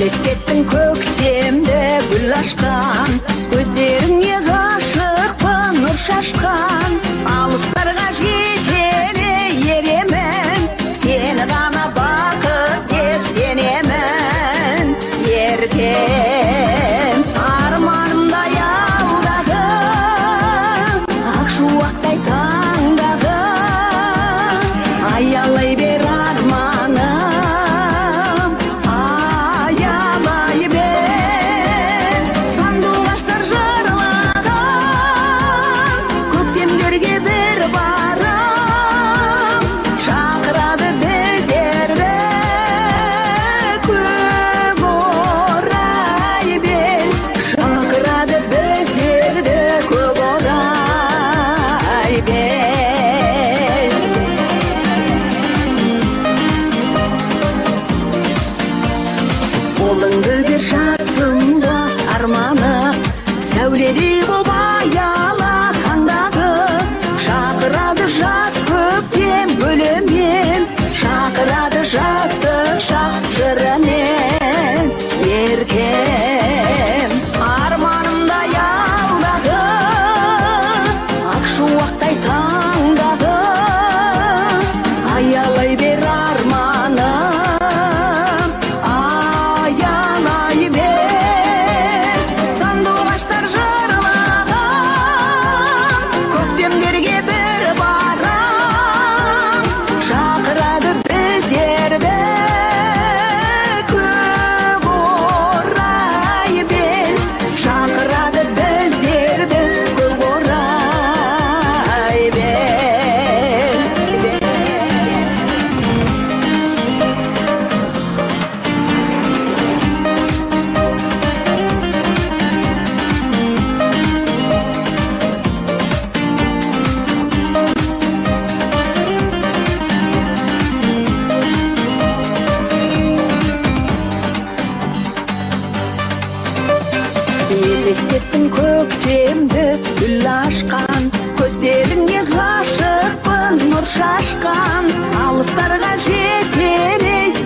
елестеттің көктемді гүл ашқан, көздеріңе ғашықпын нұр шашқан. Алыстарға жетелі еремін, сені ғана бақыт деп сенемін. Еркем арманымдай алдағы, ақ шуақтай таңдағы, аялай бер арманым, аялай бер. Сандуғаштар жырлаған, көктемдерге бір барам, шақырады біздерді көк орай бел, шақырады біздерді көк орай бел. Қолыңды бер жатсында арманы, сәуледей боп аяла таңдағы, шақырады жас көктем гүлімен, шақырады жастық шақ жырымен. Еркем арманымдай алдағы, ақ шуақтай таңдағы, аялай бер арманым, аялай бер. Сандуғаштар жырлаған, көктемдерге бір барам, шақырады біздерді көк орай бел, шақырады біздерді көк орай бел. Елестеттің көктемді гүл ашқан, көздеріңе ғашықпын нұр шашқан. Алыстарға жетелей